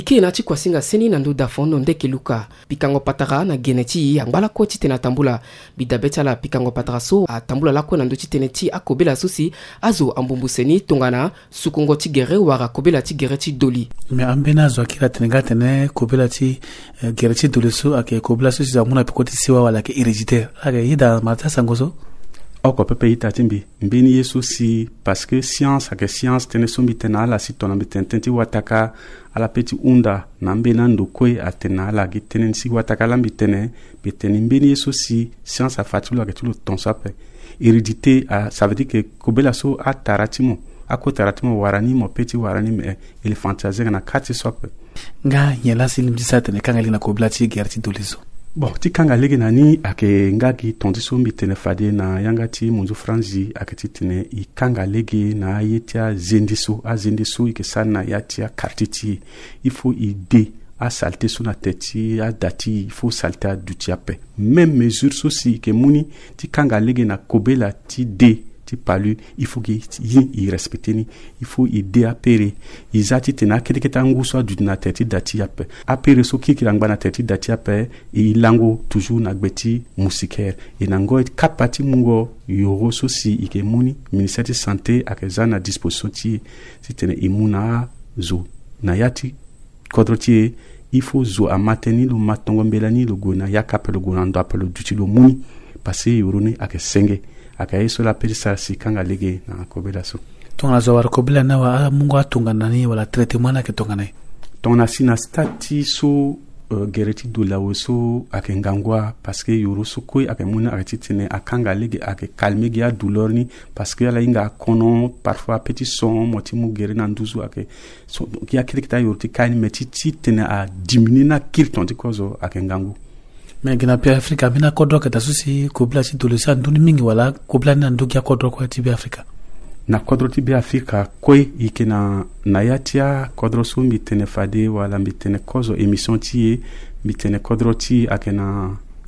C: Iki na chi kwasinga seni na ndo dafondo ndeke luka. Pikango patara na geneti yangbala ko titena tambula. Bidabetala pikango patara so a tambula lako na ndo titeneti akobela susi azo ambumbu seni tongana sukungo tigere wara kobela tigere ti doli.
A: Me ambena zo akira tenega tene kobela ti gere ti doli so ake kobela susi za muna pikoti siwa wala ke hereditaire. Ake yida mata sangozo.
H: Oko pepe itatimbi mbeni yesu si parce que science tene sombi tena ala si tona bitententi wataka ala peti unda na mbena ndokwe atena ala gitene si wataka lambi tene beteni mbeni yesu si science a fatulu ake tulo tonsape hérédité ça veut dire que kobela so ataratimo ako taratimo warani mo peti warani me elefantiaze na kati sope
A: nga yela silimdi satene kanga lina kobela ti gerti doliso.
H: Bon, ti kanga lege nani ake ngaki tondiso mbi tene fade na yanga ti munzu franzi ake ti tene I kanga lege na yetia zendiso ike sana yatia kartiti il faut idée a salter sur la tête a dati il faut salter a duti ape même mesure sosi ke muni ti kanga lege na kobela ti de ti palu il faut que y respecter ni il faut idée apere izati tena kedeketa nguso du na tête dati ape apere so ki kilangba na tête dati ape e lango toujours na gbeti musicaire et nango kapati mungo yoro sosi ike muni ministère de santé akeza na disposition ti tene imuna zo na yati kodrotie il faut zo a maintenir le matongo mbelani le gona yakapelo gona ndo apelo duti lo muni passer yorone ake senge aka yeso la perisa si kanga lege na kobela so
A: tonga zo war kobela na wa mungu atunga nani wala traitement na ke tonga nai
H: tonga sina stati so gereti do la woso ake ngangwa parce que yoro so koi ake muna ake titene akanga lege ake calmer gia douleur ni parce que la inga kono parfois petit son moti mu gere na nduzu ake so kia kirikita yorti kaini meti titene a diminuer na kirton ti kozo ake ngangu.
A: Mais gina pia Afrika mina kodro kata susi kobla si dolosa nduni mingi wala kobla na ndugia kodro kwa tibi Afrika
H: na kodro tibi Afrika koi ikena na yatia kodro so mitene fade wala mitene kozo emission tie mitene kodro ti akena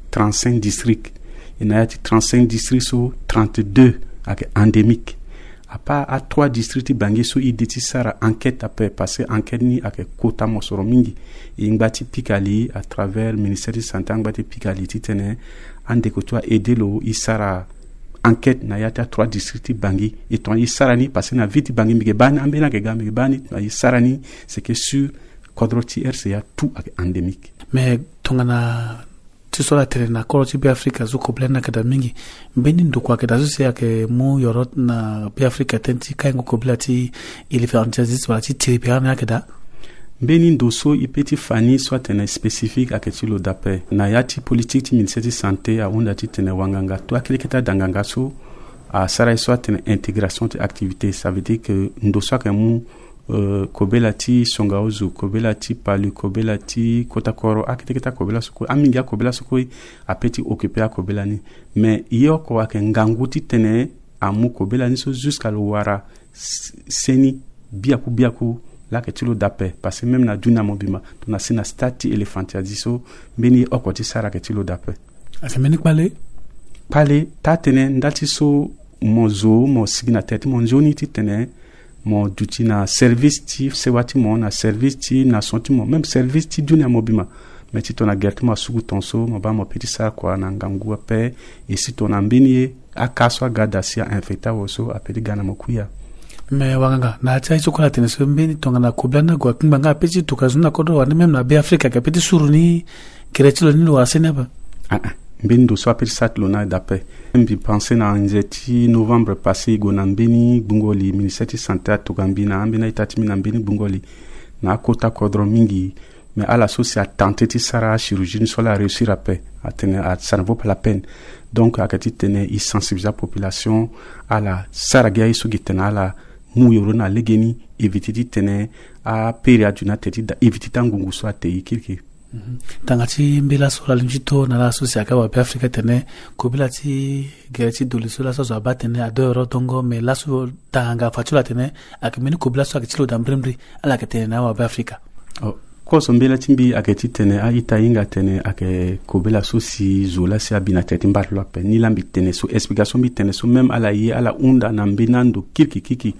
H: 35 districts ina yati 35 districts so 32 ake endémique à part à 3 districts bangi so iditi sara enquête après passer enquête ni ake kota mosoro mingi ingati pikali à travers ministère de santé ngati pikali titene ande ko toi aider lo isara enquête na yata 3 districts bangi et ton isara ni passer na vite bangi mige bani ambena ke gambe bani isara ni c'est que sur kodroti RCA tout endémique
A: mais tongana tisola terena koloti be Afrika zuko blena kada mingi mbeni ndo kwa kada zusi yake mu yorot na be Afrika tenti kaingo koblati ili fantasis wala ti tiripiana yake da
H: mbeni ndo so ipeti fani soit tene spécifique aketilo dape na yati politique ti ministère de santé a onda ti tene wanganga to akileketa danganga so a sara soit tene intégration de activité ça veut dire que ndo so ke mu kobela ti songaozu kobela ti palu kobela ti kotakoro akiteketa kobela soko amingia kobela soko apeti occupé a kobela ni mais iyo ko ake ngangu ti tene amu kobela ni so jusqu'à lo wara seni biaku la ke tilo dape parce que même na duna mobima to na sina stati elefantiazi so mbeni okoti sara ke tilo dape
A: ase meni
H: pale ta tene ndati so mozo mo signa tete mo nzoni ti tene mo duti na service ti sewati mo na service ti na sonti mo même service ti dunia mobima mais ti tona gerti mo sugu tonso mo ba mo petit sa kwa na ngangu ape et si tona mbini akaso agada si infecta woso apeli gana mo kuya
A: mais wanga na tsa iso kola tene so mbini tonga na koblana kwa kimbanga peti tukazuna kodo wa même na be Afrika ka peti suruni kiretilo ni lo asena ba
H: mbini so apeli sat lona d'après mbi penser na nzeti novembre passé gona mbini bungoli ministère de santé atogambina ambina itatimi na mbini bungoli na kota kodro mingi mais à la soci a tenté ti sara chirurgie sur la réussir après ça ne vaut pas la peine donc a kati tene i sensibiliser la population à la sara gya iso gitena la mu yoro na legeni éviter ti tene a période na teti da éviter tangungu so ate ikirki
A: tangati mbila sola limjito na la sosi akawa pe Afrika tene kobila ti gereti doli sola so ba tene a 2 euro tongo mais la so tanga fatula tene akimeni kobila so akitilo dambremri ala ketene na wa pe Afrika
H: ko so mbila timbi aketi tene a ita inga tene ake kobila so si zola si abina tete mbatlo pe ni lambi tene so explication bi tene so même ala yi ala unda na mbinando kirki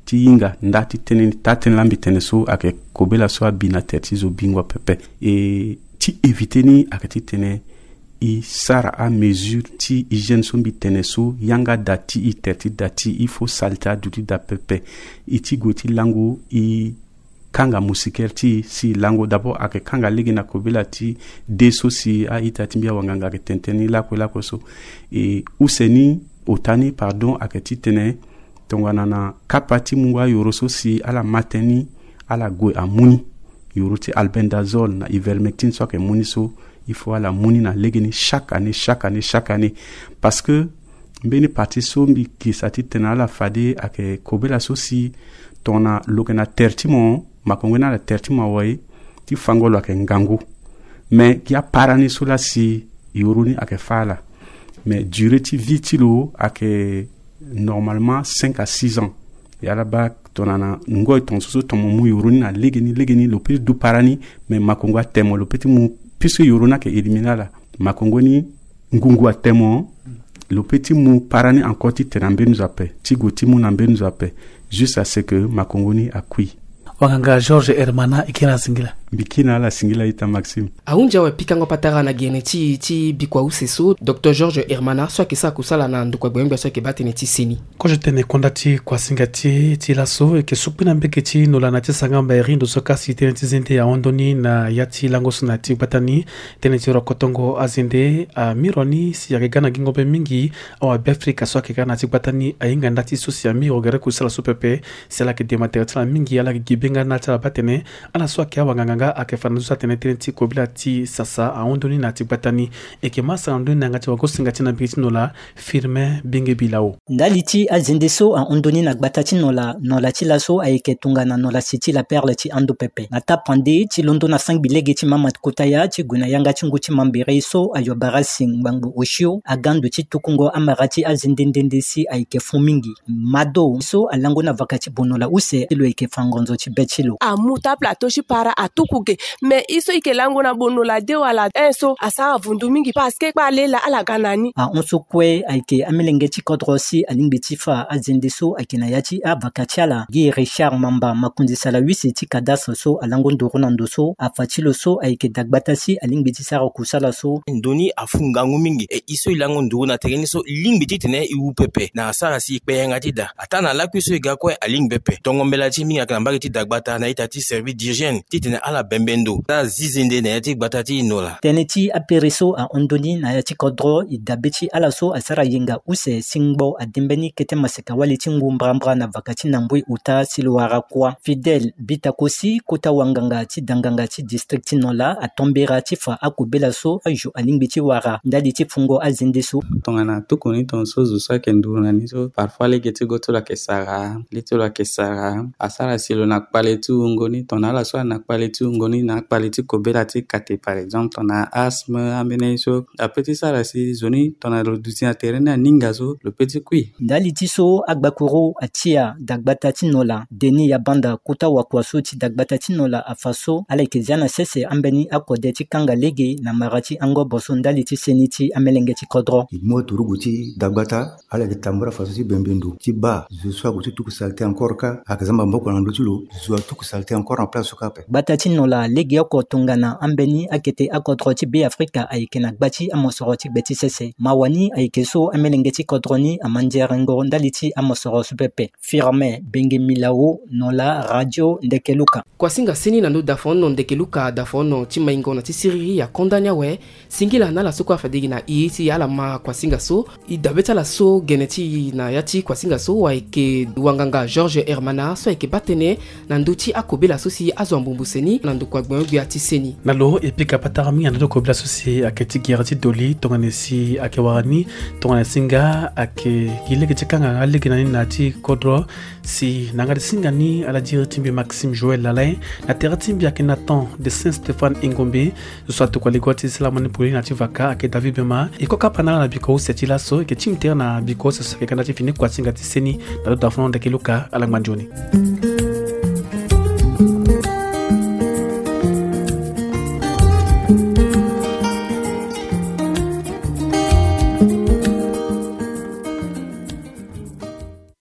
H: ti inga ndati tenen taten lambi teneso ake kobela so abina terti zo bingwa pepe et ti éviter ni ake ti tene i sara à mesure ti hygiène so mbi teneso yanga dati i terti dati il faut salta duti da pepe i ti goti lango i kanga musiker ti si lango d'abord ake kanga legi na kobela ti deso si a ita timbia wanganga ke tenteni lako so et useni otani pardon ake ti tene tongana na kapati mungwa yoro so si ala mateni ala gwe amuni yoro ti albendazole na ivermectine so ke muni so il faut ala muni na legeni chaque année parce que mbeni parti so mbi ki sati tena ala fade ake kobela so si tona lokena tertimo makongwena la tertimo wai ti fangolo ake ngangu mais ki a parani so la si yoruni ake fala mais durée ti vitilo ake normalement 5 à 6 ans yala ba tonana ngoy ton so ton mu yoruni na legeni lo petit du parani mais makongwa temo lo petit mu puisque yoruna ke eliminala makongoni ngungu a temo le petit mu parani encore ti tenambe nous appelle ti goti mu nambe nous appelle juste à ce que makongoni a kui
A: wanganga George Hermana ikina singila
H: bikina la singila ita Maxime
C: aunja wa pikango patara na gene ti bikwa useso Dr George Hermana so ke sa kusala na ndukwa bwembe so ke batene ti seni
A: ko je tene kondati kwa singati ti laso e ke supina mbeke ti nola na ti sangamba erindo so ka si tene ti zende ya ondoni na yati lango so na ti batani tene ti rokotongo azende a mironi si ya gana gingo be mingi o Afrika so ke kana ti batani ainga ndati so si ami ogere kusala so pepe c'est la ke demater mingi ala ke nga na tala batene ala so ke wanganga akefana so tene ti kobila ti sasa a ondoni na ti batani e ke masa ondoni na ngati wako singati na biti nola firme binge bilao
L: ndali ti azende so a ondoni na batati nola ti laso ayeke tungana nola siti la perle ti ando pepe na tapande ti londo na 5 bilege ti Mamat Kotaya ti guna yanga ti nguti mambere so ayo barasing bangu oshio agando ti tukungo amarati azende ndende si ayeke fumingi mado so alango na vakati bonola use lo ayeke fangonzo ti betilo
R: amuta plateau shi para atukuge mais iso ikelango na bono la de wala enso asa avundu mingi parce que balela ala ganani
L: a onso kwe ayeke amelenge ti kodrosi alingbe ti fa azende so ayeke na ya ti avakatiala gi Richard Mamba makundi sala wisi ti kadastre so alango ndoro na ndo so afatilo so ayeke dagbata si alingbe ti sara kusala so
N: ndoni afungangu mingi e iso ilango ndoro na tereni so lingbe ti tene iwu pepe na sara si ikpeyenga ti da ata na lakui so iga kue alingbe pepe tongombela ti mingi ayeke na mbage ti dagbata na ita ti service d'hygiène ti tene ala bembendo ta zizende na ya ti gbata ti inola
L: tene ti apere so a ondoni na ya ti kodro i dabe ti ala so asara yenga use singbo adembeni kete maseka wale ti ngu mbrambra na vaka ti na mbui uta si lo wara kuâ Fidèle Bitakosi kota wanganga ti danganga ti district ti nola atombera ti fa akobela so ajo alingbe ti wara ndali ti fungo azende so
O: tongana tukuni ton so zo so ayeke nduru na ni so parfois lege ti go ti lo ayeke sara li ti lo ayeke sara asara si lo na kpale ti ngoni tongana ala so na kpale ti ngoni na kpale ti kobela ti kate par exemple tongana asthme ambeni so apeut ti sara si zo ni tongana lo duti na tere ni aninga so lo peut ti kui
L: ndali ti so agbakoro atia dagbata ti nola deni ya banda kota wakua so ti dagbata ti nola afa so ala yeke zia na sese ambeni akode ti kanga lege na mara ti angobo so ndali ti seni ti amelenge ti kodro
S: mo turugu ti dagbata ala yeke tambura fa so ti bembendo ti ba zo so ago ti tuku salte encore ka ayeke zamba mboko na ndö ti lo zo atuku salte encore en place so ka ape
L: gbata ti nola lege oko tongana ambeni akete akodro ti be Afrika ayeke na gba ti amosoro ti gbe ti sese mawani ayeke so amelenge ti kodro ni amandiarengo ndali ti amosoro so pepe firme benge milao nola radio ndekeluka
C: kuasinga seni na ndo dafono ndekeluka dafono ti maingo na ti siriri ya kondania we singila na la so kuafadegi na i ti ala ma kuasinga so i dabe ti ala so gene ti na ya ti kuasinga so ayeke wanganga George Hermana so ayeke batene na ndö ti akobela so si azo mbumbu seni na ndö kuagbe gbia ti seni
A: na lo e pika patara mingi na ndö kobela so si ayeke ti gira ti doli tongana si ayeke wara ni tongana singa ayeke gi lege ti kanga alege na ni na ti kodro si na nga ti singa ni ala diri ti mbi Maxime Joël Lalain na tere ti mbi ayeke Nathan de Saint-Stéphane Ingombe zo so atokua lego ti Salamani Poli na ti vaka ayeke David Bema e koka pana na biko use ti laso yeke ti mtere na biko use so ayeke kana ti fini kuasinga ti seni na lo dafono ndekeluka ala ngba nzoni